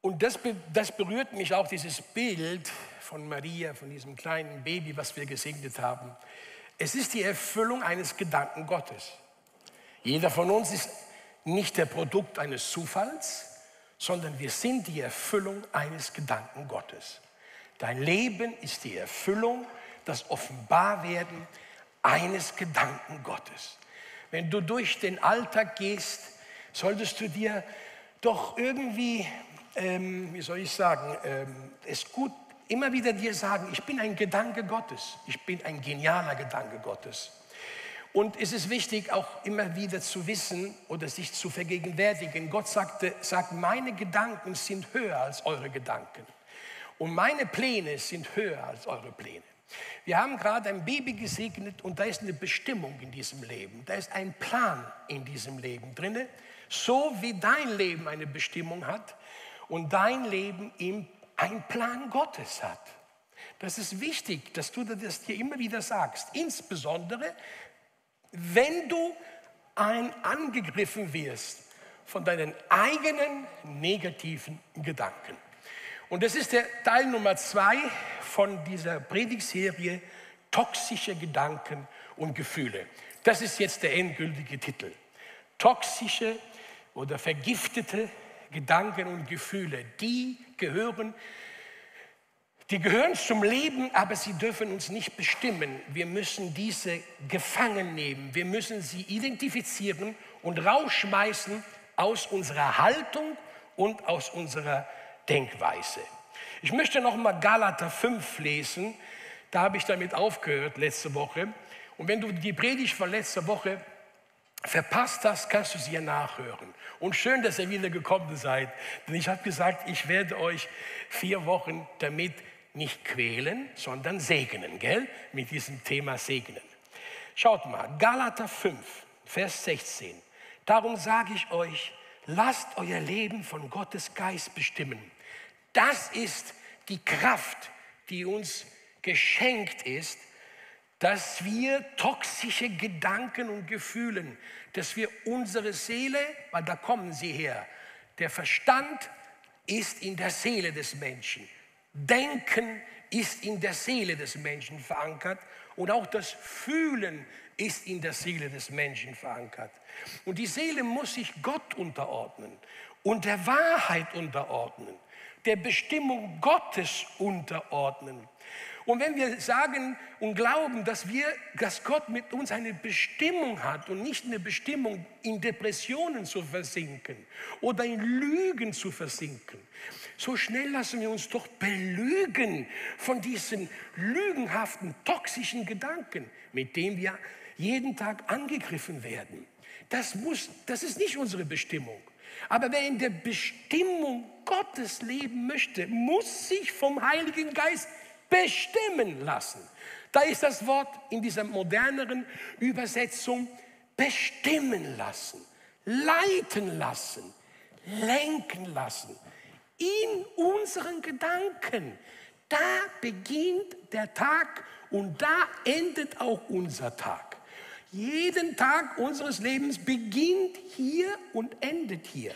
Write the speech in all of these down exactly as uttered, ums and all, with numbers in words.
Und das, das berührt mich auch, dieses Bild von Maria, von diesem kleinen Baby, was wir gesegnet haben. Es ist die Erfüllung eines Gedanken Gottes. Jeder von uns ist nicht der Produkt eines Zufalls, sondern wir sind die Erfüllung eines Gedanken Gottes. Dein Leben ist die Erfüllung, das Offenbarwerden eines Gedanken Gottes. Wenn du durch den Alltag gehst, solltest du dir doch irgendwie, ähm, wie soll ich sagen, ähm, es gut immer wieder dir sagen, ich bin ein Gedanke Gottes, ich bin ein genialer Gedanke Gottes. Und es ist wichtig, auch immer wieder zu wissen oder sich zu vergegenwärtigen. Gott sagte, sagt, meine Gedanken sind höher als eure Gedanken. Und meine Pläne sind höher als eure Pläne. Wir haben gerade ein Baby gesegnet und da ist eine Bestimmung in diesem Leben. Da ist ein Plan in diesem Leben drin, so wie dein Leben eine Bestimmung hat und dein Leben eben einen Plan Gottes hat. Das ist wichtig, dass du das dir immer wieder sagst. Insbesondere, wenn du ein angegriffen wirst von deinen eigenen negativen Gedanken. Und das ist der Teil Nummer zwei von dieser Predigtserie, toxische Gedanken und Gefühle. Das ist jetzt der endgültige Titel. Toxische oder vergiftete Gedanken und Gefühle, die gehören Die gehören zum Leben, aber sie dürfen uns nicht bestimmen. Wir müssen diese gefangen nehmen. Wir müssen sie identifizieren und rausschmeißen aus unserer Haltung und aus unserer Denkweise. Ich möchte noch mal Galater fünf lesen. Da habe ich damit aufgehört letzte Woche. Und wenn du die Predigt von letzter Woche verpasst hast, kannst du sie ja nachhören. Und schön, dass ihr wieder gekommen seid. Denn ich habe gesagt, ich werde euch vier Wochen damit nicht quälen, sondern segnen, gell? Mit diesem Thema segnen. Schaut mal, Galater fünf, Vers sechzehn. Darum sage ich euch, lasst euer Leben von Gottes Geist bestimmen. Das ist die Kraft, die uns geschenkt ist, dass wir toxische Gedanken und Gefühle, dass wir unsere Seele, weil da kommen sie her, der Verstand ist in der Seele des Menschen. Denken ist in der Seele des Menschen verankert und auch das Fühlen ist in der Seele des Menschen verankert. Und die Seele muss sich Gott unterordnen und der Wahrheit unterordnen, der Bestimmung Gottes unterordnen. Und wenn wir sagen und glauben, dass, wir, dass Gott mit uns eine Bestimmung hat und nicht eine Bestimmung, in Depressionen zu versinken oder in Lügen zu versinken, so schnell lassen wir uns doch belügen von diesen lügenhaften, toxischen Gedanken, mit denen wir jeden Tag angegriffen werden. Das, muss, das ist nicht unsere Bestimmung. Aber wer in der Bestimmung Gottes leben möchte, muss sich vom Heiligen Geist bestimmen lassen. Da ist das Wort in dieser moderneren Übersetzung bestimmen lassen, leiten lassen, lenken lassen. In unseren Gedanken, da beginnt der Tag und da endet auch unser Tag. Jeden Tag unseres Lebens beginnt hier und endet hier.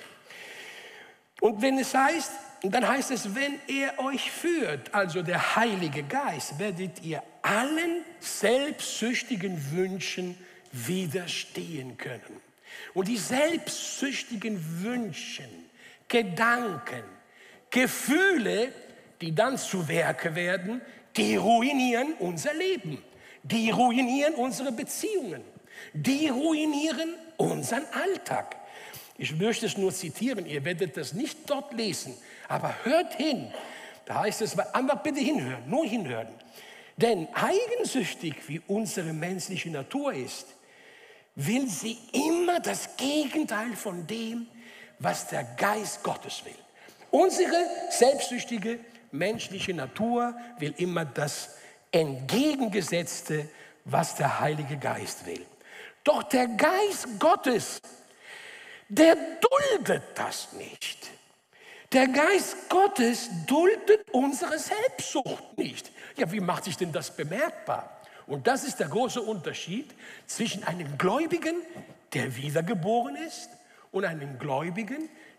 Und wenn es heißt, dann heißt es, wenn er euch führt, also der Heilige Geist, werdet ihr allen selbstsüchtigen Wünschen widerstehen können. Und die selbstsüchtigen Wünsche, Gedanken, Gefühle, die dann zu Werke werden, die ruinieren unser Leben. Die ruinieren unsere Beziehungen. Die ruinieren unseren Alltag. Ich möchte es nur zitieren, ihr werdet das nicht dort lesen, aber hört hin. Da heißt es, einfach bitte hinhören, nur hinhören. Denn eigensüchtig wie unsere menschliche Natur ist, will sie immer das Gegenteil von dem, was der Geist Gottes will. Unsere selbstsüchtige menschliche Natur will immer das Entgegengesetzte, was der Heilige Geist will. Doch der Geist Gottes, der duldet das nicht. Der Geist Gottes duldet unsere Selbstsucht nicht. Ja, wie macht sich denn das bemerkbar? Und das ist der große Unterschied zwischen einem Gläubigen, der wiedergeboren ist, und einem Gläubigen,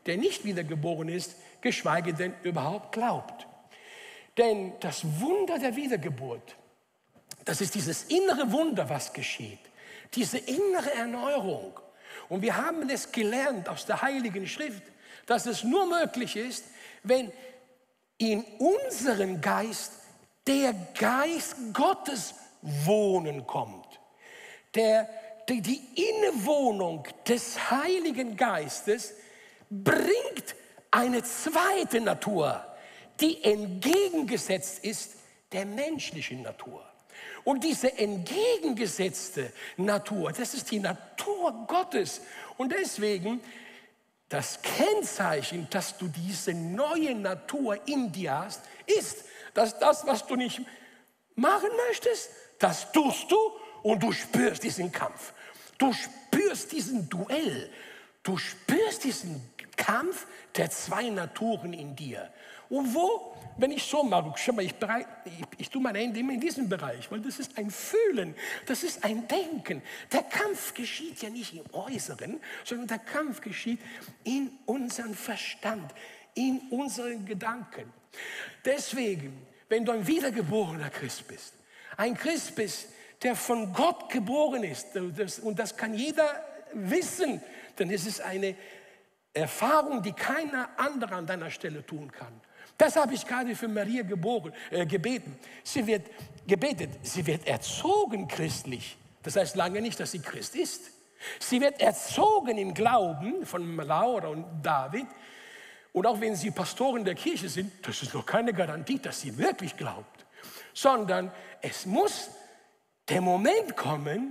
der nicht wiedergeboren ist, geschweige denn überhaupt glaubt. Denn das Wunder der Wiedergeburt, das ist dieses innere Wunder, was geschieht, diese innere Erneuerung. Und wir haben es gelernt aus der Heiligen Schrift, dass es nur möglich ist, wenn in unseren Geist der Geist Gottes wohnen kommt. Der, die, die Innewohnung des Heiligen Geistes bringt eine zweite Natur, die entgegengesetzt ist der menschlichen Natur. Und diese entgegengesetzte Natur, das ist die Natur Gottes. Und deswegen das Kennzeichen, dass du diese neue Natur in dir hast, ist, dass das, was du nicht machen möchtest, das tust du und du spürst diesen Kampf. Du spürst diesen Duell. Du spürst diesen Kampf der zwei Naturen in dir. Und wo, wenn ich so mache, schau mal, ich, bereit, ich, ich tue meine Hände immer in diesem Bereich, weil das ist ein Fühlen, das ist ein Denken. Der Kampf geschieht ja nicht im Äußeren, sondern der Kampf geschieht in unserem Verstand, in unseren Gedanken. Deswegen, wenn du ein wiedergeborener Christ bist, ein Christ bist, der von Gott geboren ist, das, und das kann jeder wissen, denn es ist eine Erfahrung, die keiner andere an deiner Stelle tun kann. Das habe ich gerade für Maria geboren, äh, gebeten. Sie wird gebetet, sie wird erzogen christlich. Das heißt lange nicht, dass sie Christ ist. Sie wird erzogen im Glauben von Laura und David. Und auch wenn sie Pastoren der Kirche sind, das ist noch keine Garantie, dass sie wirklich glaubt. Sondern es muss der Moment kommen,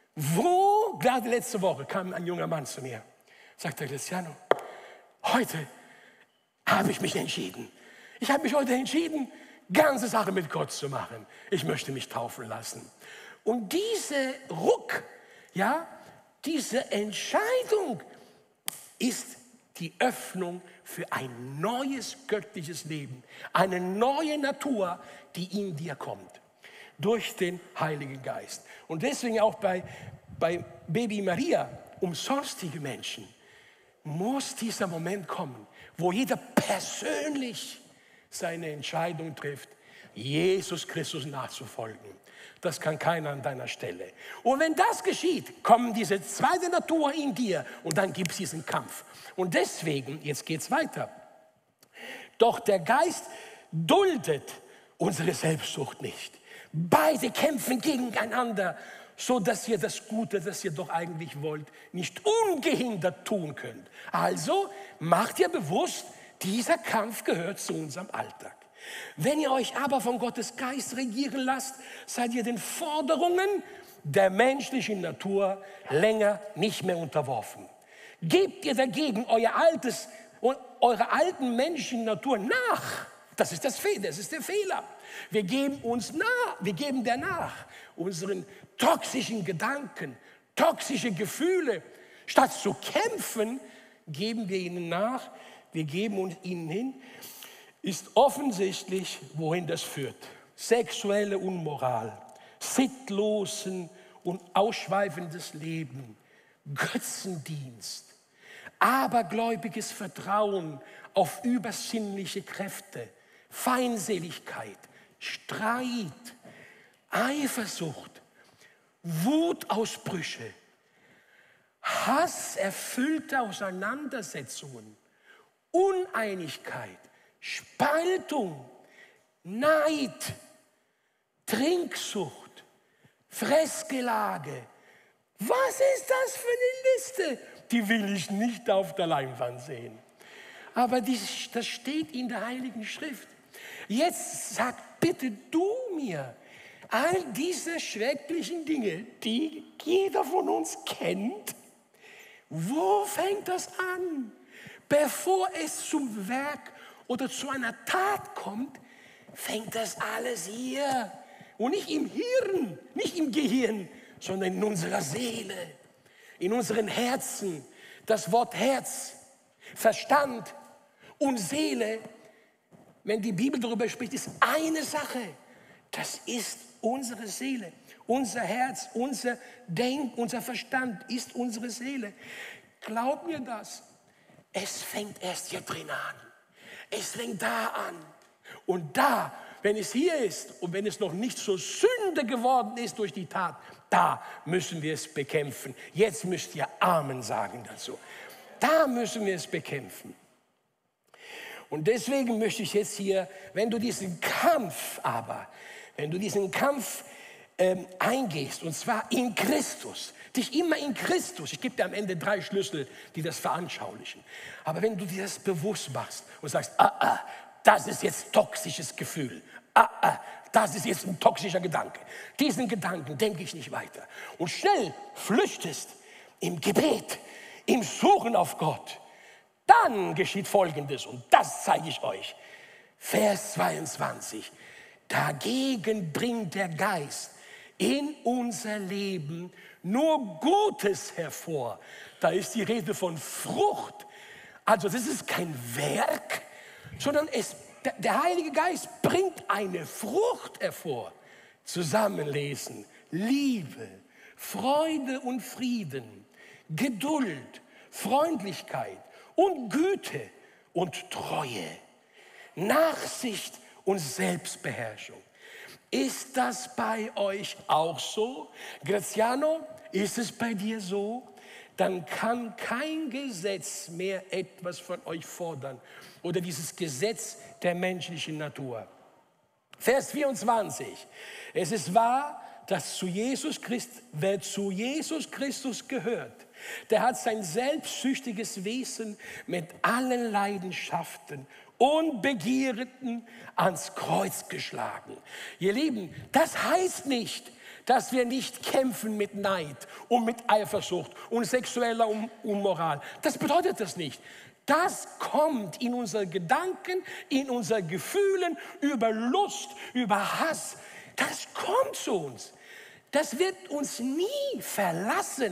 wo, gerade letzte Woche kam ein junger Mann zu mir, sagte Cristiano, heute habe ich mich entschieden. Ich habe mich heute entschieden, ganze Sache mit Gott zu machen. Ich möchte mich taufen lassen. Und diese Ruck, ja, diese Entscheidung ist die Öffnung für ein neues göttliches Leben. Eine neue Natur, die in dir kommt. Durch den Heiligen Geist. Und deswegen auch bei, bei Baby Maria, um sonstige Menschen, muss dieser Moment kommen, wo jeder persönlich seine Entscheidung trifft, Jesus Christus nachzufolgen. Das kann keiner an deiner Stelle. Und wenn das geschieht, kommt diese zweite Natur in dir und dann gibt es diesen Kampf. Und deswegen, jetzt geht es weiter, doch der Geist duldet unsere Selbstsucht nicht. Beide kämpfen gegeneinander, so dass ihr das Gute, das ihr doch eigentlich wollt, nicht ungehindert tun könnt. Also macht ihr bewusst, dieser Kampf gehört zu unserem Alltag. Wenn ihr euch aber von Gottes Geist regieren lasst, seid ihr den Forderungen der menschlichen Natur länger nicht mehr unterworfen. Gebt ihr dagegen euer altes und eure alten menschlichen Natur nach. Das ist, das, das ist der Fehler. Wir geben uns nach, wir geben der nach, unseren toxischen Gedanken, toxische Gefühle. Statt zu kämpfen, geben wir ihnen nach, wir geben uns ihnen hin. Ist offensichtlich, wohin das führt. Sexuelle Unmoral, sittlosen und ausschweifendes Leben, Götzendienst, abergläubiges Vertrauen auf übersinnliche Kräfte, Feindseligkeit, Streit, Eifersucht, Wutausbrüche, hasserfüllte Auseinandersetzungen, Uneinigkeit, Spaltung, Neid, Trinksucht, Fressgelage. Was ist das für eine Liste? Die will ich nicht auf der Leinwand sehen. Aber dies, das steht in der Heiligen Schrift. Jetzt sag bitte du mir, all diese schrecklichen Dinge, die jeder von uns kennt, wo fängt das an? Bevor es zum Werk oder zu einer Tat kommt, fängt das alles hier. Und nicht im Hirn, nicht im Gehirn, sondern in unserer Seele, in unseren Herzen. Das Wort Herz, Verstand und Seele, wenn die Bibel darüber spricht, ist eine Sache. Das ist unsere Seele. Unser Herz, unser Denk, unser Verstand ist unsere Seele. Glaub mir das. Es fängt erst hier drin an. Es fängt da an. Und da, wenn es hier ist und wenn es noch nicht zur Sünde geworden ist durch die Tat, da müssen wir es bekämpfen. Jetzt müsst ihr Amen sagen dazu. Da müssen wir es bekämpfen. Und deswegen möchte ich jetzt hier, wenn du diesen Kampf aber, wenn du diesen Kampf ähm, eingehst, und zwar in Christus, dich immer in Christus, ich gebe dir am Ende drei Schlüssel, die das veranschaulichen. Aber wenn du dir das bewusst machst und sagst, ah, ah, das ist jetzt toxisches Gefühl, ah, ah, das ist jetzt ein toxischer Gedanke, diesen Gedanken denke ich nicht weiter. Und schnell flüchtest im Gebet, im Suchen auf Gott, dann geschieht Folgendes und das zeige ich euch. Vers zweiundzwanzig. Dagegen bringt der Geist in unser Leben nur Gutes hervor. Da ist die Rede von Frucht. Also das ist kein Werk, sondern es, der Heilige Geist bringt eine Frucht hervor. Zusammenlesen, Liebe, Freude und Frieden, Geduld, Freundlichkeit und Güte und Treue, Nachsicht und Selbstbeherrschung. Ist das bei euch auch so? Graziano, ist es bei dir so? Dann kann kein Gesetz mehr etwas von euch fordern oder dieses Gesetz der menschlichen Natur. Vers vierundzwanzig. Es ist wahr, dass zu Jesus Christ, wer zu Jesus Christus gehört, der hat sein selbstsüchtiges Wesen mit allen Leidenschaften und Begierden ans Kreuz geschlagen. Ihr Lieben, das heißt nicht, dass wir nicht kämpfen mit Neid und mit Eifersucht und sexueller Unmoral. Das bedeutet das nicht. Das kommt in unsere Gedanken, in unsere Gefühlen, über Lust, über Hass. Das kommt zu uns. Das wird uns nie verlassen.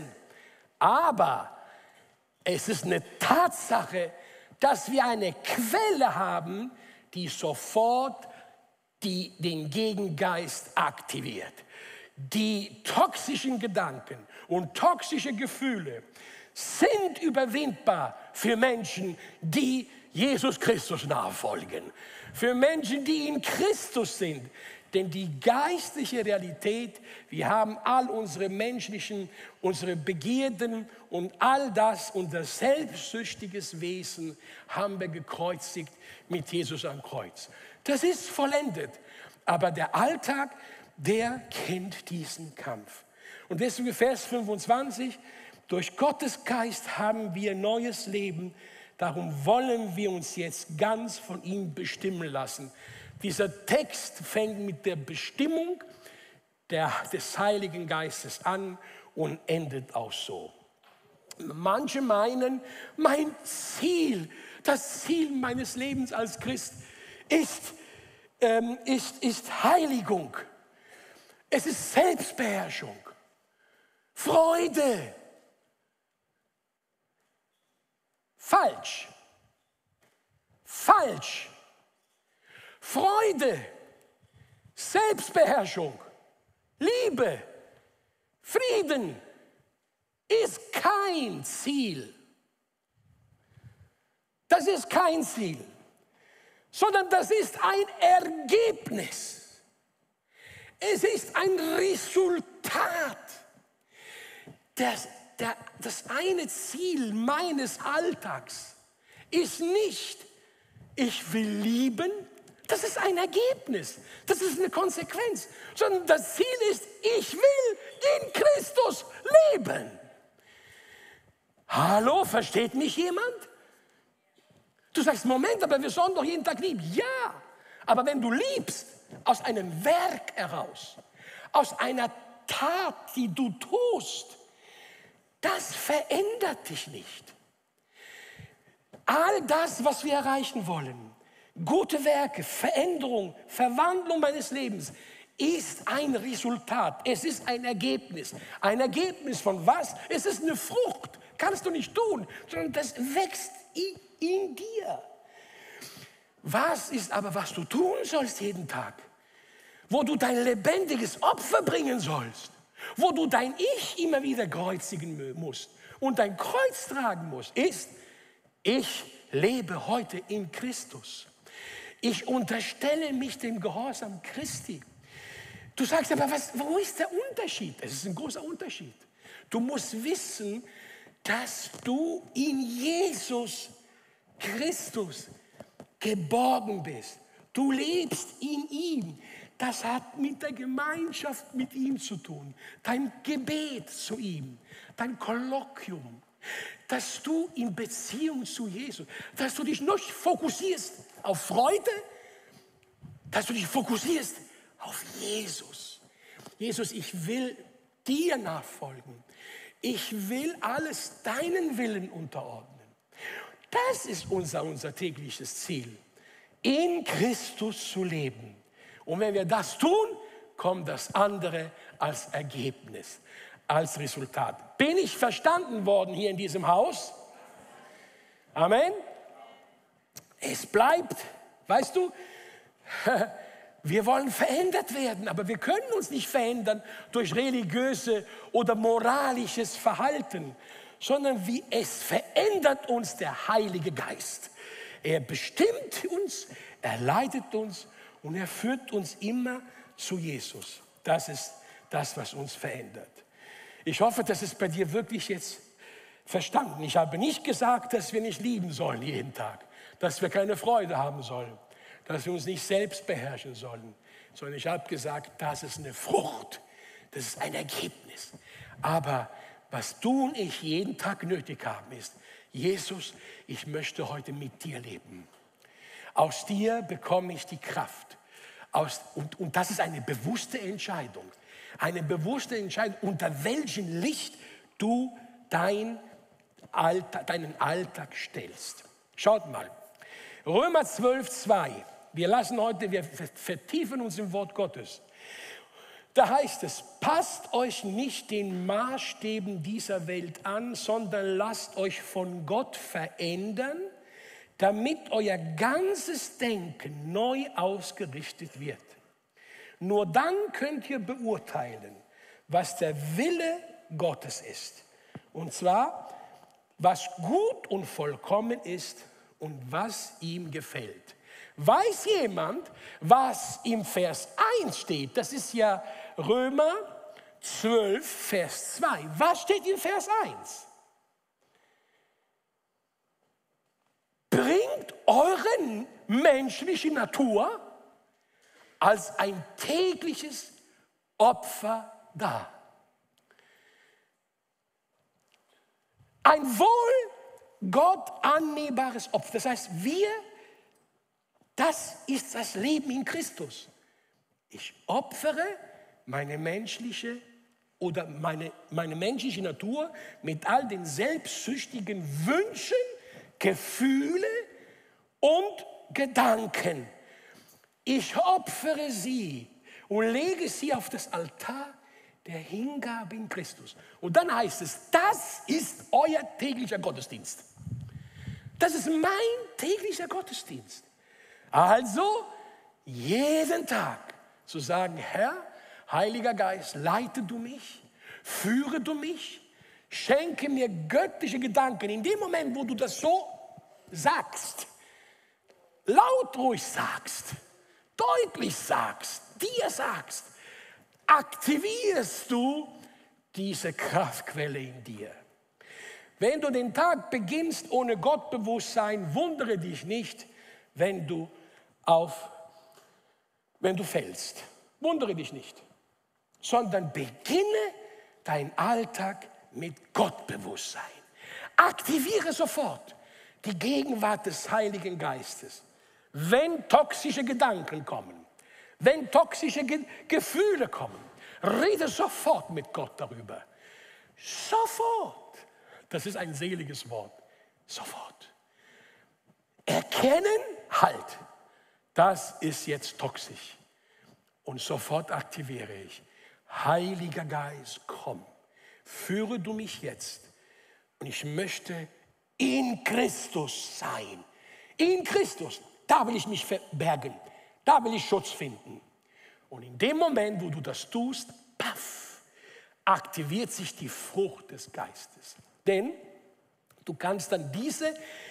Aber es ist eine Tatsache, dass wir eine Quelle haben, die sofort die, den Gegengeist aktiviert. Die toxischen Gedanken und toxische Gefühle sind überwindbar für Menschen, die Jesus Christus nachfolgen. Für Menschen, die in Christus sind. Denn die geistliche Realität, wir haben all unsere menschlichen, unsere Begierden und all das, unser selbstsüchtiges Wesen haben wir gekreuzigt mit Jesus am Kreuz. Das ist vollendet. Aber der Alltag, der kennt diesen Kampf. Und deswegen Vers fünfundzwanzig, durch Gottes Geist haben wir neues Leben, darum wollen wir uns jetzt ganz von ihm bestimmen lassen. Dieser Text fängt mit der Bestimmung der, des Heiligen Geistes an und endet auch so. Manche meinen, mein Ziel, das Ziel meines Lebens als Christ ist, ähm, ist, ist Heiligung. Es ist Selbstbeherrschung, Freude. Falsch. Falsch. Freude, Selbstbeherrschung, Liebe, Frieden ist kein Ziel. Das ist kein Ziel, sondern das ist ein Ergebnis. Es ist ein Resultat. Das, der, das eine Ziel meines Alltags ist nicht, ich will lieben. Das ist ein Ergebnis, das ist eine Konsequenz, sondern das Ziel ist, ich will in Christus leben. Hallo, versteht mich jemand? Du sagst, Moment, aber wir sollen doch jeden Tag lieben. Ja, aber wenn du liebst, aus einem Werk heraus, aus einer Tat, die du tust, das verändert dich nicht. All das, was wir erreichen wollen, gute Werke, Veränderung, Verwandlung meines Lebens ist ein Resultat. Es ist ein Ergebnis. Ein Ergebnis von was? Es ist eine Frucht. Kannst du nicht tun, sondern das wächst in, in dir. Was ist aber, was du tun sollst jeden Tag? Wo du dein lebendiges Opfer bringen sollst. Wo du dein Ich immer wieder kreuzigen musst und dein Kreuz tragen musst, ist Ich lebe heute in Christus. Ich unterstelle mich dem Gehorsam Christi. Du sagst aber, was, wo ist der Unterschied? Es ist ein großer Unterschied. Du musst wissen, dass du in Jesus Christus geborgen bist. Du lebst in ihm. Das hat mit der Gemeinschaft mit ihm zu tun. Dein Gebet zu ihm, dein Kolloquium, dass du in Beziehung zu Jesus, dass du dich nicht fokussierst auf Freude, dass du dich fokussierst auf Jesus. Jesus, ich will dir nachfolgen. Ich will alles deinen Willen unterordnen. Das ist unser, unser tägliches Ziel, in Christus zu leben. Und wenn wir das tun, kommt das andere als Ergebnis, als Resultat. Bin ich verstanden worden hier in diesem Haus? Amen. Es bleibt, weißt du, wir wollen verändert werden, aber wir können uns nicht verändern durch religiöse oder moralisches Verhalten, sondern wie es verändert uns der Heilige Geist. Er bestimmt uns, er leitet uns und er führt uns immer zu Jesus. Das ist das, was uns verändert. Ich hoffe, das ist bei dir wirklich jetzt verstanden. Ich habe nicht gesagt, dass wir nicht lieben sollen jeden Tag, dass wir keine Freude haben sollen, dass wir uns nicht selbst beherrschen sollen, sondern ich habe gesagt, das ist eine Frucht, das ist ein Ergebnis. Aber was du und ich jeden Tag nötig haben, ist, Jesus, ich möchte heute mit dir leben. Aus dir bekomme ich die Kraft. Aus, und, und das ist eine bewusste Entscheidung. Eine bewusste Entscheidung, unter welchem Licht du dein Alltag, deinen Alltag stellst. Schaut mal, Römer zwölf, zwei. Wir lassen heute, wir vertiefen uns im Wort Gottes. Da heißt es, passt euch nicht den Maßstäben dieser Welt an, sondern lasst euch von Gott verändern, damit euer ganzes Denken neu ausgerichtet wird. Nur dann könnt ihr beurteilen, was der Wille Gottes ist. Und zwar, was gut und vollkommen ist und was ihm gefällt. Weiß jemand, was im Vers eins steht? Das ist ja Römer zwölf, Vers zwei. Was steht in Vers eins? Bringt eure menschliche Natur als ein tägliches Opfer dar. Ein wohl Gott annehmbares Opfer. Das heißt, wir, das ist das Leben in Christus. Ich opfere meine menschliche oder meine, meine menschliche Natur mit all den selbstsüchtigen Wünschen, Gefühle und Gedanken. Ich opfere sie und lege sie auf das Altar der Hingabe in Christus. Und dann heißt es, das ist euer täglicher Gottesdienst. Das ist mein täglicher Gottesdienst. Also jeden Tag zu sagen, Herr, Heiliger Geist, leite du mich, führe du mich, schenke mir göttliche Gedanken. In dem Moment, wo du das so sagst, laut ruhig sagst, deutlich sagst, dir sagst, aktivierst du diese Kraftquelle in dir. Wenn du den Tag beginnst ohne Gottbewusstsein, wundere dich nicht, wenn du auf, wenn du fällst. Wundere dich nicht, sondern beginne deinen Alltag mit Gottbewusstsein. Aktiviere sofort die Gegenwart des Heiligen Geistes. Wenn toxische Gedanken kommen, wenn toxische Ge- Gefühle kommen, rede sofort mit Gott darüber. Sofort. Das ist ein seliges Wort. Sofort. Erkennen, halt, das ist jetzt toxisch. Und sofort aktiviere ich. Heiliger Geist, komm, führe du mich jetzt. Und ich möchte in Christus sein. In Christus, da will ich mich verbergen. Da will ich Schutz finden. Und in dem Moment, wo du das tust, paff, aktiviert sich die Frucht des Geistes. Denn du kannst dann diese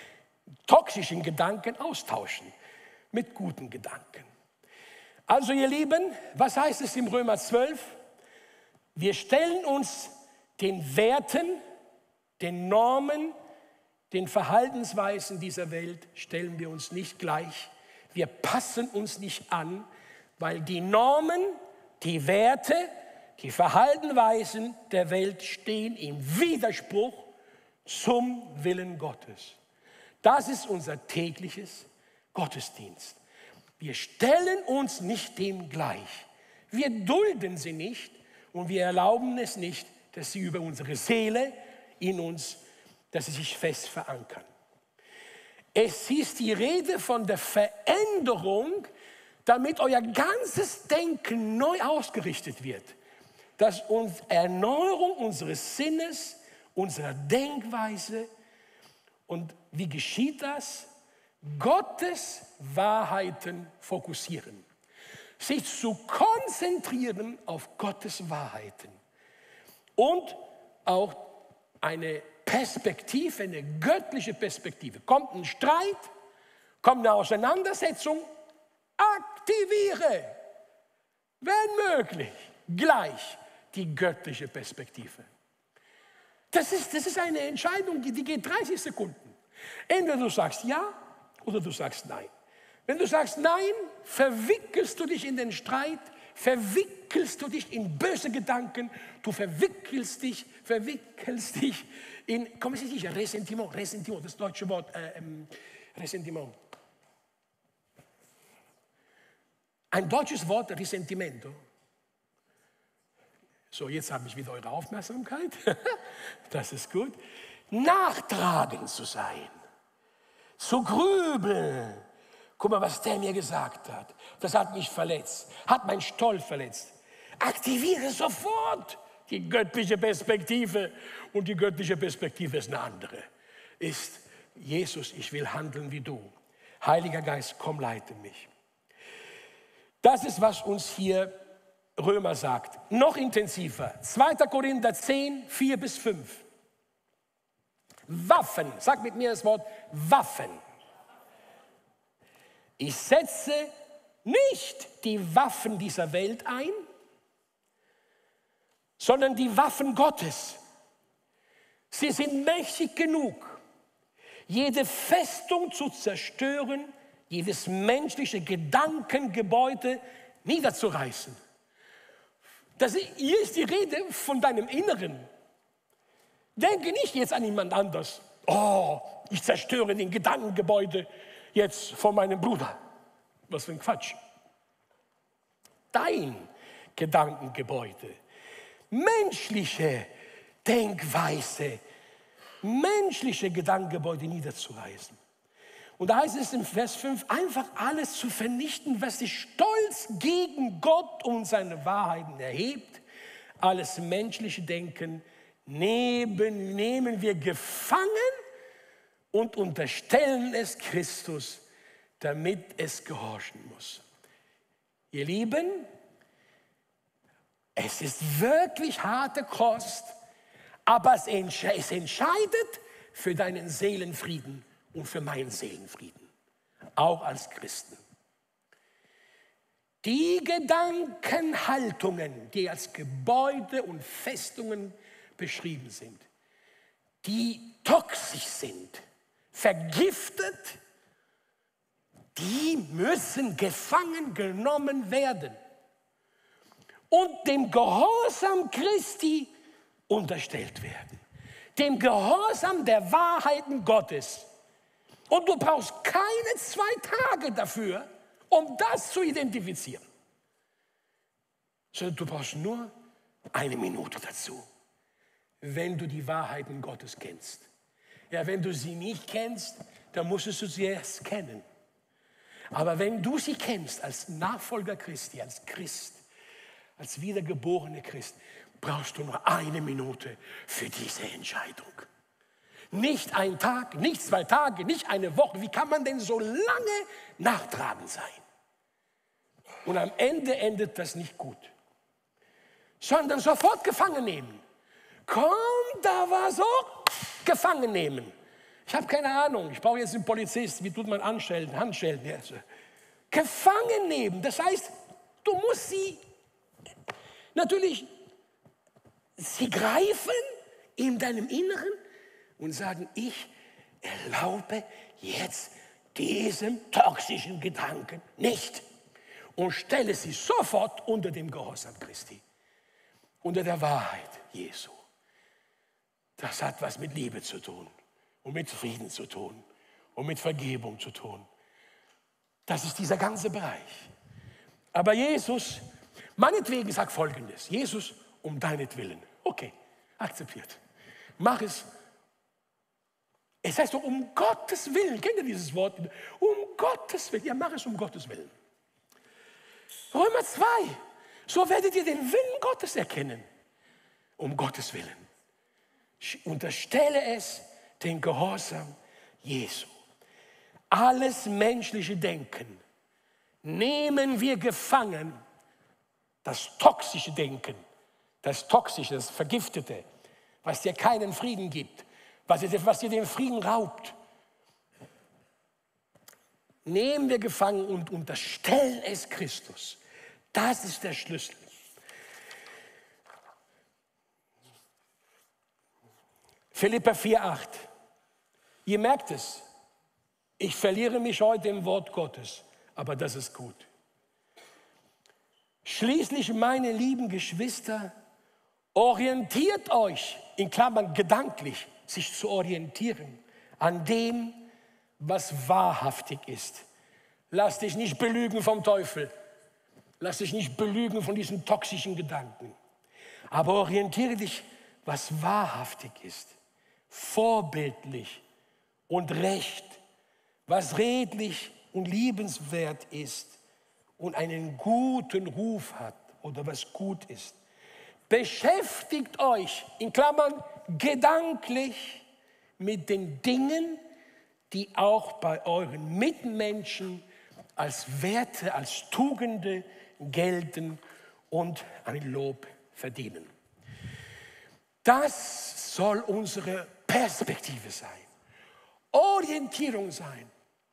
toxischen Gedanken austauschen mit guten Gedanken. Also ihr Lieben, was heißt es im Römer zwölf? Wir stellen uns den Werten, den Normen, den Verhaltensweisen dieser Welt, stellen wir uns nicht gleich. Wir passen uns nicht an, weil die Normen, die Werte, die Verhaltensweisen der Welt stehen im Widerspruch zum Willen Gottes. Das ist unser tägliches Gottesdienst. Wir stellen uns nicht dem gleich. Wir dulden sie nicht und wir erlauben es nicht, dass sie über unsere Seele in uns, dass sie sich fest verankern. Es ist die Rede von der Veränderung, damit euer ganzes Denken neu ausgerichtet wird. Dass uns Erneuerung unseres Sinnes, unserer Denkweise. Und wie geschieht das? Gottes Wahrheiten fokussieren. Sich zu konzentrieren auf Gottes Wahrheiten. Und auch eine Perspektive, eine göttliche Perspektive. Kommt ein Streit, kommt eine Auseinandersetzung, aktiviere, wenn möglich, gleich die göttliche Perspektive. Das ist, das ist eine Entscheidung, die, die geht dreißig Sekunden. Entweder du sagst ja oder du sagst nein. Wenn du sagst nein, verwickelst du dich in den Streit, verwickelst du dich in böse Gedanken, du verwickelst dich, verwickelst dich in, comment se dice, Ressentiment, Ressentiment, das deutsche Wort, äh, ähm, Ressentiment. Ein deutsches Wort, Risentimento. So, jetzt habe ich wieder eure Aufmerksamkeit. Das ist gut. Nachtragend zu sein, zu grübeln. Guck mal, was der mir gesagt hat. Das hat mich verletzt, hat meinen Stolz verletzt. Aktiviere sofort die göttliche Perspektive. Und die göttliche Perspektive ist eine andere. Ist, Jesus, ich will handeln wie du. Heiliger Geist, komm, leite mich. Das ist, was uns hier Römer sagt. Noch intensiver. zweiter Korinther zehn, vier bis fünf. Waffen. Sag mit mir das Wort Waffen. Ich setze nicht die Waffen dieser Welt ein, sondern die Waffen Gottes. Sie sind mächtig genug, jede Festung zu zerstören, jedes menschliche Gedankengebäude niederzureißen. Das, hier ist die Rede von deinem Inneren. Denke nicht jetzt an jemand anders. Oh, ich zerstöre den Gedankengebäude jetzt von meinem Bruder. Was für ein Quatsch. Dein Gedankengebäude, menschliche Denkweise, menschliche Gedankengebäude niederzureißen. Und da heißt es im Vers fünf, einfach alles zu vernichten, was sich stolz gegen Gott und seine Wahrheiten erhebt. Alles menschliche Denken nehmen, nehmen wir gefangen und unterstellen es Christus, damit es gehorchen muss. Ihr Lieben, es ist wirklich harte Kost, aber es entscheidet für deinen Seelenfrieden und für meinen Seelenfrieden, auch als Christen. Die Gedankenhaltungen, die als Gebäude und Festungen beschrieben sind, die toxisch sind, vergiftet, die müssen gefangen genommen werden und dem Gehorsam Christi unterstellt werden, dem Gehorsam der Wahrheiten Gottes. Und du brauchst keine zwei Tage dafür, um das zu identifizieren. Sondern du brauchst nur eine Minute dazu, wenn du die Wahrheiten Gottes kennst. Ja, wenn du sie nicht kennst, dann musstest du sie erst kennen. Aber wenn du sie kennst als Nachfolger Christi, als Christ, als wiedergeborene Christ, brauchst du nur eine Minute für diese Entscheidung. Nicht ein Tag, nicht zwei Tage, nicht eine Woche. Wie kann man denn so lange nachtragend sein? Und am Ende endet das nicht gut. Sondern sofort gefangen nehmen. Kommt da was hoch? Gefangen nehmen. Ich habe keine Ahnung, ich brauche jetzt einen Polizist, wie tut man Handschellen, Handschellen jetzt. Gefangen nehmen, das heißt, du musst sie natürlich, sie greifen in deinem Inneren und sagen, ich erlaube jetzt diesem toxischen Gedanken nicht und stelle sie sofort unter dem Gehorsam Christi, unter der Wahrheit Jesu. Das hat was mit Liebe zu tun und mit Frieden zu tun und mit Vergebung zu tun. Das ist dieser ganze Bereich. Aber Jesus, meinetwegen sagt Folgendes, Jesus, um deinetwillen, okay, akzeptiert, mach es. Es heißt doch, um Gottes Willen, kennt ihr dieses Wort? Um Gottes Willen, ja, mach es um Gottes Willen. Römer zwei, so werdet ihr den Willen Gottes erkennen, um Gottes Willen. Unterstelle es den Gehorsam Jesu. Alles menschliche Denken nehmen wir gefangen, das toxische Denken, das toxische, das Vergiftete, was dir keinen Frieden gibt, was dir, was dir den Frieden raubt, nehmen wir gefangen und unterstellen es Christus. Das ist der Schlüssel. Philipper vier, acht. Ihr merkt es, ich verliere mich heute im Wort Gottes, aber das ist gut. Schließlich, meine lieben Geschwister, orientiert euch, in Klammern gedanklich, sich zu orientieren, an dem, was wahrhaftig ist. Lass dich nicht belügen vom Teufel. Lass dich nicht belügen von diesen toxischen Gedanken. Aber orientiere dich, was wahrhaftig ist, vorbildlich und recht, was redlich und liebenswert ist und einen guten Ruf hat oder was gut ist. Beschäftigt euch, in Klammern, gedanklich mit den Dingen, die auch bei euren Mitmenschen als Werte, als Tugende gelten und ein Lob verdienen. Das soll unsere Perspektive sein, Orientierung sein.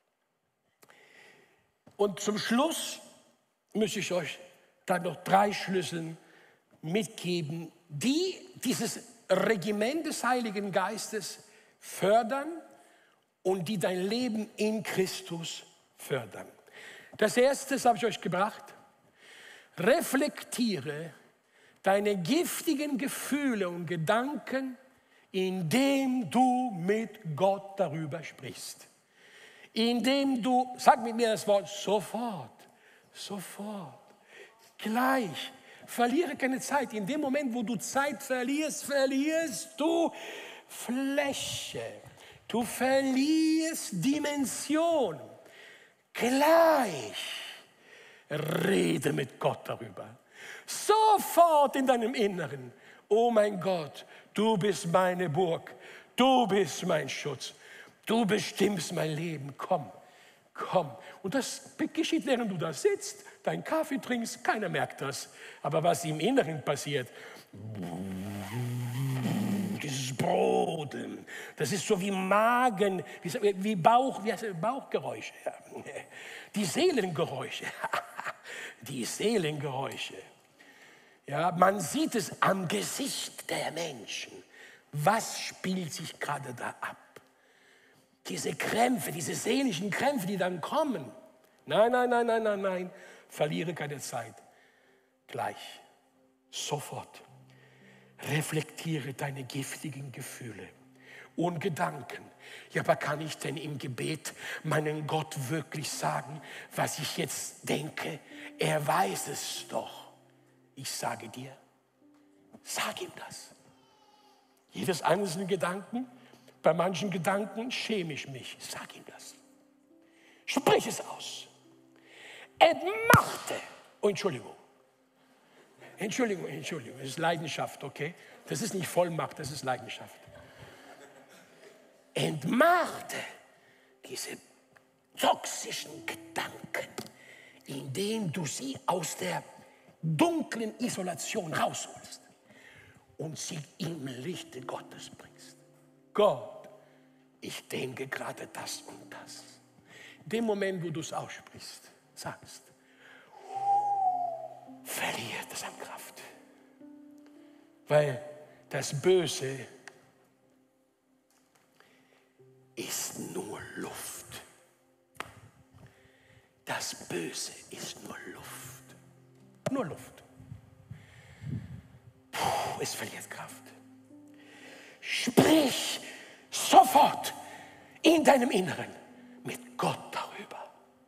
Und zum Schluss möchte ich euch dann noch drei Schlüssel mitgeben, die dieses Regiment des Heiligen Geistes fördern und die dein Leben in Christus fördern. Das erste, das habe ich euch gebracht, reflektiere deine giftigen Gefühle und Gedanken, indem du mit Gott darüber sprichst. Indem du, sag mit mir das Wort, sofort, sofort, gleich. Verliere keine Zeit. In dem Moment, wo du Zeit verlierst, verlierst du Fläche. Du verlierst Dimension. Gleich rede mit Gott darüber. Sofort in deinem Inneren. Oh mein Gott, du bist meine Burg. Du bist mein Schutz. Du bestimmst mein Leben. Komm, komm. Und das geschieht, während du da sitzt, deinen Kaffee trinkst. Keiner merkt das. Aber was im Inneren passiert, dieses Brodeln, das ist so wie Magen, wie Bauch, wie heißt das? Bauchgeräusche. Die Seelengeräusche. Die Seelengeräusche. Ja, man sieht es am Gesicht der Menschen. Was spielt sich gerade da ab? Diese Krämpfe, diese seelischen Krämpfe, die dann kommen. Nein, nein, nein, nein, nein, nein. Verliere keine Zeit. Gleich. Sofort. Reflektiere deine giftigen Gefühle und Gedanken. Ja, aber kann ich denn im Gebet meinen Gott wirklich sagen, was ich jetzt denke? Er weiß es doch. Ich sage dir, sag ihm das. Jedes einzelne Gedanken, bei manchen Gedanken schäme ich mich. Sag ihm das. Sprich es aus. Entmachte. Oh, Entschuldigung. Entschuldigung, Entschuldigung. Das ist Leidenschaft, okay? Das ist nicht Vollmacht, das ist Leidenschaft. Entmachte diese toxischen Gedanken, indem du sie aus der dunklen Isolation rausholst und sie im Lichte Gottes bringst. Gott ich denke gerade das und das. In dem Moment, wo du es aussprichst, sagst, verliert es an Kraft. Weil das Böse ist nur Luft. Das Böse ist nur Luft. Nur Luft. Puh, es verliert Kraft. Sprich sofort in deinem Inneren mit Gott darüber.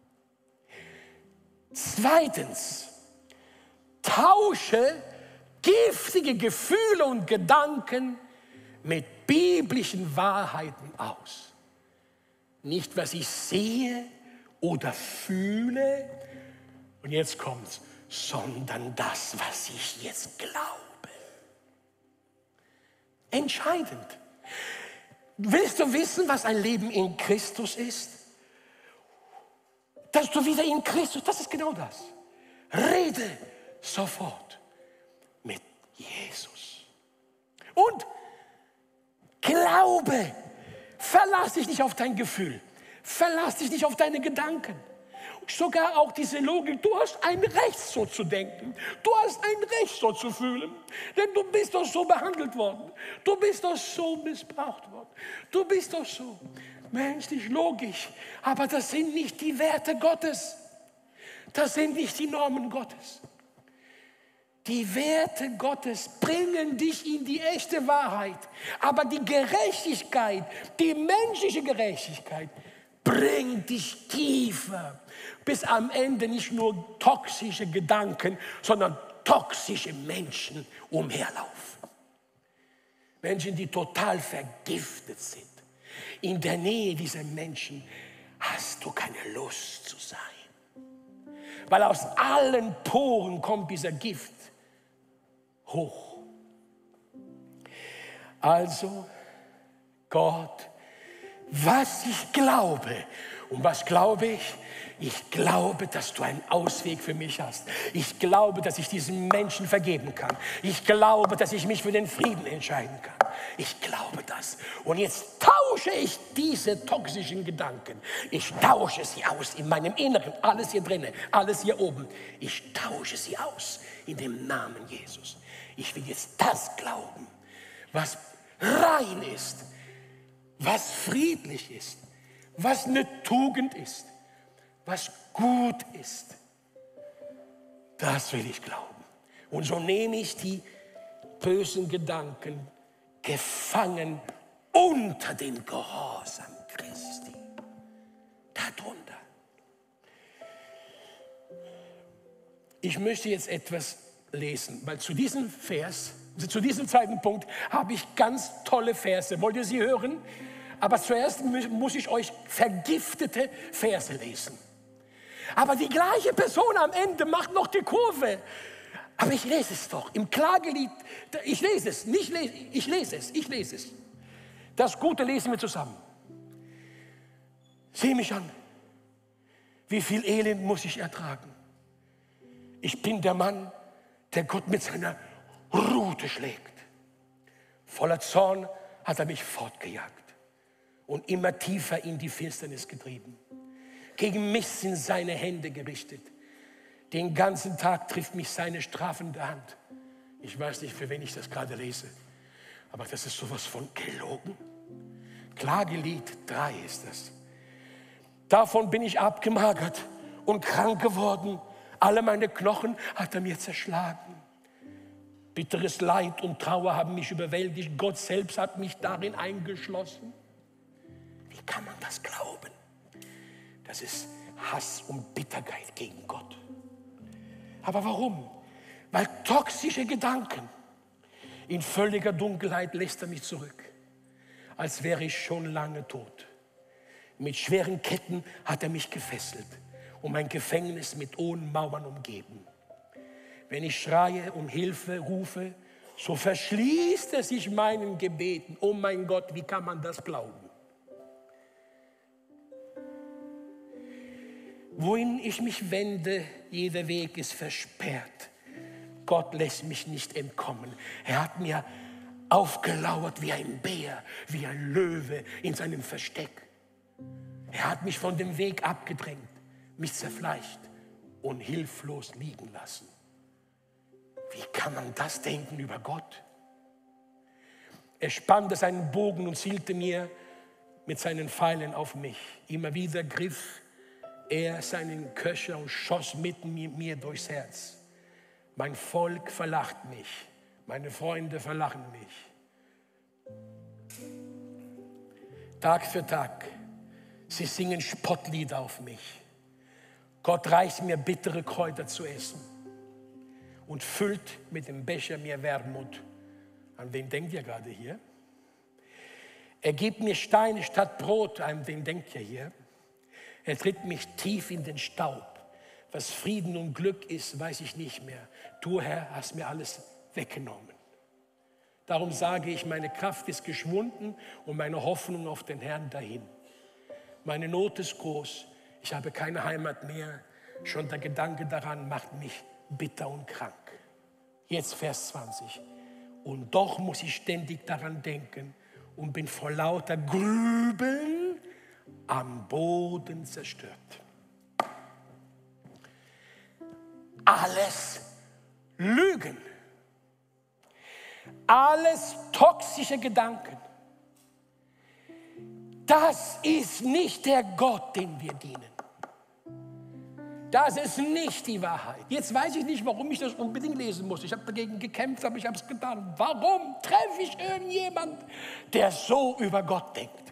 Zweitens, tausche giftige Gefühle und Gedanken mit biblischen Wahrheiten aus. Nicht, was ich sehe oder fühle, und jetzt kommt's, sondern das, was ich jetzt glaube. Entscheidend. Willst du wissen, was ein Leben in Christus ist? Dass du wieder in Christus, das ist genau das. Rede sofort mit Jesus. Und glaube, verlass dich nicht auf dein Gefühl, verlass dich nicht auf deine Gedanken. Sogar auch diese Logik, du hast ein Recht, so zu denken. Du hast ein Recht, so zu fühlen. Denn du bist doch so behandelt worden. Du bist doch so missbraucht worden. Du bist doch so menschlich, logisch. Aber das sind nicht die Werte Gottes. Das sind nicht die Normen Gottes. Die Werte Gottes bringen dich in die echte Wahrheit. Aber die Gerechtigkeit, die menschliche Gerechtigkeit, bringt dich tiefer, bis am Ende nicht nur toxische Gedanken, sondern toxische Menschen umherlaufen. Menschen, die total vergiftet sind. In der Nähe dieser Menschen hast du keine Lust zu sein. Weil aus allen Poren kommt dieser Gift hoch. Also, Gott, was ich glaube. Und was glaube ich? Ich glaube, dass du einen Ausweg für mich hast. Ich glaube, dass ich diesen Menschen vergeben kann. Ich glaube, dass ich mich für den Frieden entscheiden kann. Ich glaube das. Und jetzt tausche ich diese toxischen Gedanken. Ich tausche sie aus in meinem Inneren. Alles hier drinnen, alles hier oben. Ich tausche sie aus in dem Namen Jesus. Ich will jetzt das glauben, was rein ist, was friedlich ist, was eine Tugend ist, was gut ist. Das will ich glauben. Und so nehme ich die bösen Gedanken gefangen unter den Gehorsam Christi. Darunter. Ich möchte jetzt etwas lesen, weil zu diesem Vers, zu diesem Zeitpunkt habe ich ganz tolle Verse. Wollt ihr sie hören? Aber zuerst muss ich euch vergiftete Verse lesen. Aber die gleiche Person am Ende macht noch die Kurve. Aber ich lese es doch im Klagelied. Ich lese es, nicht lese, ich lese es, ich lese es. Das Gute lesen wir zusammen. Sieh mich an. Wie viel Elend muss ich ertragen? Ich bin der Mann, der Gott mit seiner Rute schlägt. Voller Zorn hat er mich fortgejagt und immer tiefer in die Finsternis getrieben. Gegen mich sind seine Hände gerichtet. Den ganzen Tag trifft mich seine strafende Hand. Ich weiß nicht, für wen ich das gerade lese, aber das ist sowas von gelogen. Klagelied drei ist das. Davon bin ich abgemagert und krank geworden. Alle meine Knochen hat er mir zerschlagen. Bitteres Leid und Trauer haben mich überwältigt. Gott selbst hat mich darin eingeschlossen. Wie kann man das glauben? Das ist Hass und Bitterkeit gegen Gott. Aber warum? Weil toxische Gedanken, in völliger Dunkelheit lässt er mich zurück, als wäre ich schon lange tot. Mit schweren Ketten hat er mich gefesselt und mein Gefängnis mit hohen Mauern umgeben. Wenn ich schreie um Hilfe rufe, so verschließt er sich meinen Gebeten. Oh mein Gott, wie kann man das glauben? Wohin ich mich wende, jeder Weg ist versperrt. Gott lässt mich nicht entkommen. Er hat mir aufgelauert wie ein Bär, wie ein Löwe in seinem Versteck. Er hat mich von dem Weg abgedrängt, mich zerfleischt und hilflos liegen lassen. Wie kann man das denken über Gott? Er spannte seinen Bogen und zielte mir mit seinen Pfeilen auf mich. Immer wieder griff er seinen Köcher und schoss mitten mit mir durchs Herz. Mein Volk verlacht mich, meine Freunde verlachen mich. Tag für Tag, sie singen Spottlieder auf mich. Gott reicht mir bittere Kräuter zu essen und füllt mit dem Becher mir Wermut. An wen denkt ihr gerade hier? Er gibt mir Steine statt Brot. An wen denkt ihr hier? Er tritt mich tief in den Staub. Was Frieden und Glück ist, weiß ich nicht mehr. Du, Herr, hast mir alles weggenommen. Darum sage ich, meine Kraft ist geschwunden und meine Hoffnung auf den Herrn dahin. Meine Not ist groß. Ich habe keine Heimat mehr. Schon der Gedanke daran macht mich bitter und krank. Jetzt Vers zwanzig. Und doch muss ich ständig daran denken und bin vor lauter Grübeln am Boden zerstört. Alles Lügen. Alles toxische Gedanken. Das ist nicht der Gott, dem wir dienen. Das ist nicht die Wahrheit. Jetzt weiß ich nicht, warum ich das unbedingt lesen muss. Ich habe dagegen gekämpft, aber ich habe es getan. Warum treffe ich irgendjemanden, der so über Gott denkt?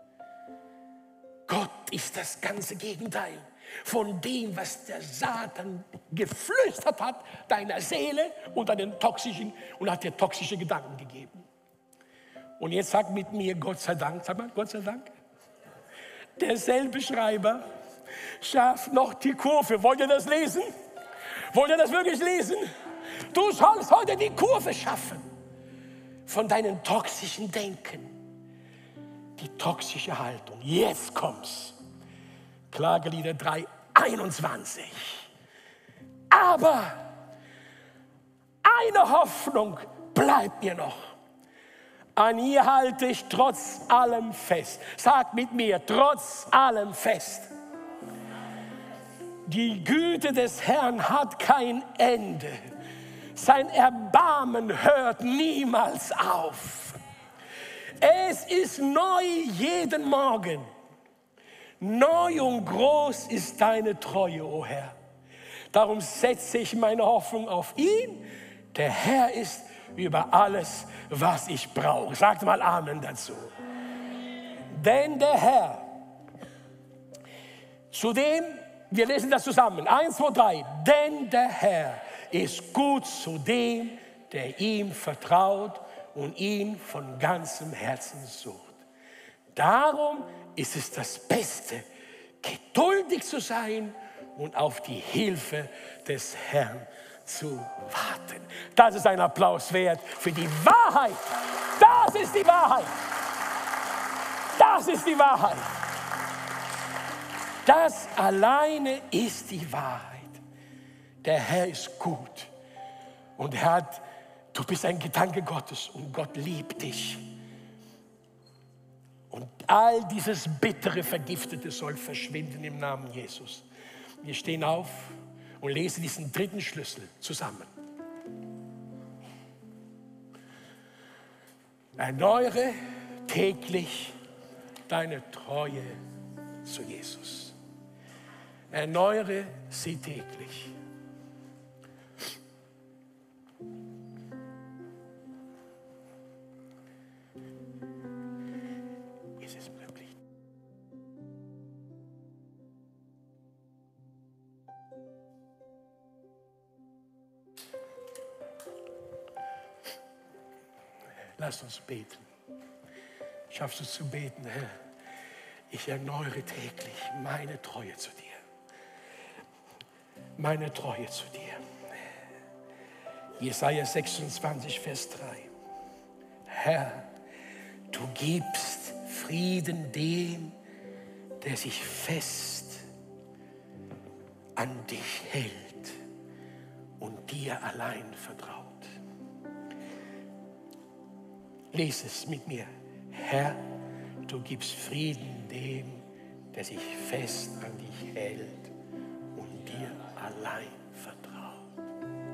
Gott ist das ganze Gegenteil von dem, was der Satan geflüstert hat, deiner Seele und deinen toxischen, und hat dir toxische Gedanken gegeben. Und jetzt sag mit mir, Gott sei Dank, sag mal, Gott sei Dank, derselbe Schreiber schafft noch die Kurve. Wollt ihr das lesen? Wollt ihr das wirklich lesen? Du sollst heute die Kurve schaffen von deinem toxischen Denken. Die toxische Haltung. Jetzt kommt's. Klagelieder drei, einundzwanzig. Aber eine Hoffnung bleibt mir noch. An ihr halte ich trotz allem fest. Sag mit mir, trotz allem fest. Die Güte des Herrn hat kein Ende. Sein Erbarmen hört niemals auf. Es ist neu jeden Morgen. Neu und groß ist deine Treue, o Herr. Darum setze ich meine Hoffnung auf ihn. Der Herr ist über alles, was ich brauche. Sagt mal Amen dazu. Denn der Herr, zudem, wir lesen das zusammen. Eins, zwei, drei. Denn der Herr ist gut zu dem, der ihm vertraut und ihn von ganzem Herzen sucht. Darum ist es das Beste, geduldig zu sein und auf die Hilfe des Herrn zu warten. Das ist ein Applaus wert für die Wahrheit. Das ist die Wahrheit. Das ist die Wahrheit. Das alleine ist die Wahrheit. Der Herr ist gut und er hat, du bist ein Gedanke Gottes und Gott liebt dich. Und all dieses bittere, vergiftete soll verschwinden im Namen Jesus. Wir stehen auf und lesen diesen dritten Schlüssel zusammen. Erneuere täglich deine Treue zu Jesus. Erneuere sie täglich. Ist es möglich? Lass uns beten. Schaffst du es zu beten, Herr? Ich erneuere täglich meine Treue zu dir. Meine Treue zu dir. Jesaja sechsundzwanzig, Vers drei. Herr, du gibst Frieden dem, der sich fest an dich hält und dir allein vertraut. Lies es mit mir. Herr, du gibst Frieden dem, der sich fest an dich hält und dir allein vertraut.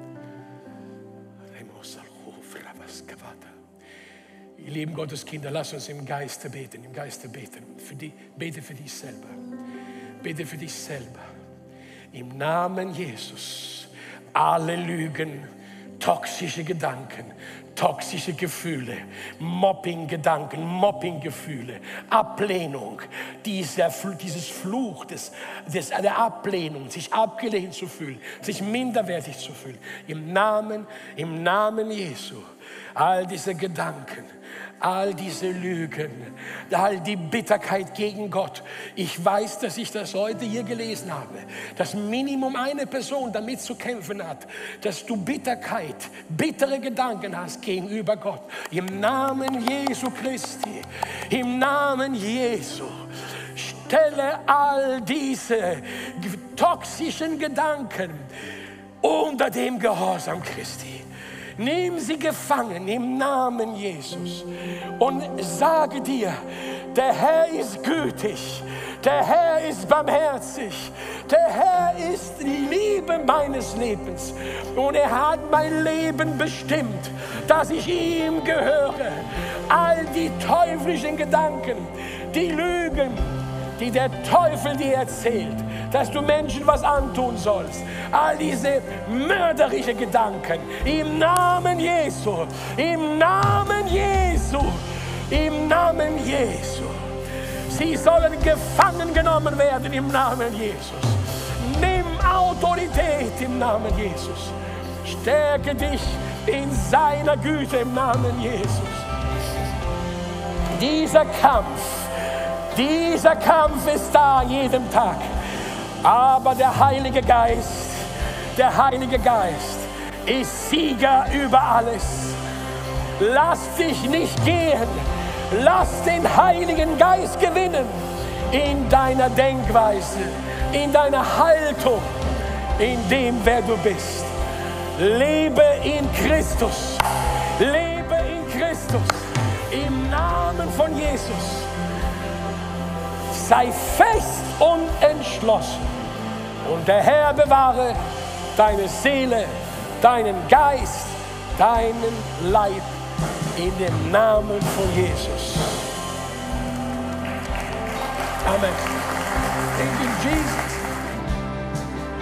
Ihr lieben Gotteskinder, lasst uns im Geiste beten, im Geiste beten. Für die, bete für dich selber. Bete für dich selber. Im Namen Jesus, alle Lügen, toxische Gedanken, toxische Gefühle, Mobbing-Gedanken, Mobbing-Gefühle, Ablehnung, dieser, dieses Fluch des, des, der Ablehnung, sich abgelehnt zu fühlen, sich minderwertig zu fühlen. Im Namen, im Namen Jesu, all diese Gedanken, all diese Lügen, all die Bitterkeit gegen Gott. Ich weiß, dass ich das heute hier gelesen habe, dass Minimum eine Person damit zu kämpfen hat, dass du Bitterkeit, bittere Gedanken hast gegenüber Gott. Im Namen Jesu Christi, im Namen Jesu, stelle all diese toxischen Gedanken unter dem Gehorsam Christi. Nimm sie gefangen im Namen Jesus und sage dir, der Herr ist gütig, der Herr ist barmherzig, der Herr ist die Liebe meines Lebens und er hat mein Leben bestimmt, dass ich ihm gehöre. All die teuflischen Gedanken, die Lügen, die der Teufel dir erzählt, dass du Menschen was antun sollst. All diese mörderischen Gedanken, im Namen Jesu, im Namen Jesu, im Namen Jesu. Sie sollen gefangen genommen werden im Namen Jesus. Nimm Autorität im Namen Jesus. Stärke dich in seiner Güte im Namen Jesus. Dieser Kampf, dieser Kampf ist da jeden Tag. Aber der Heilige Geist, der Heilige Geist ist Sieger über alles. Lass dich nicht gehen. Lass den Heiligen Geist gewinnen in deiner Denkweise, in deiner Haltung, in dem, wer du bist. Lebe in Christus. Lebe in Christus. Im Namen von Jesus. Sei fest und entschlossen. Und der Herr bewahre deine Seele, deinen Geist, deinen Leib in dem Namen von Jesus. Amen. Thank you, Jesus.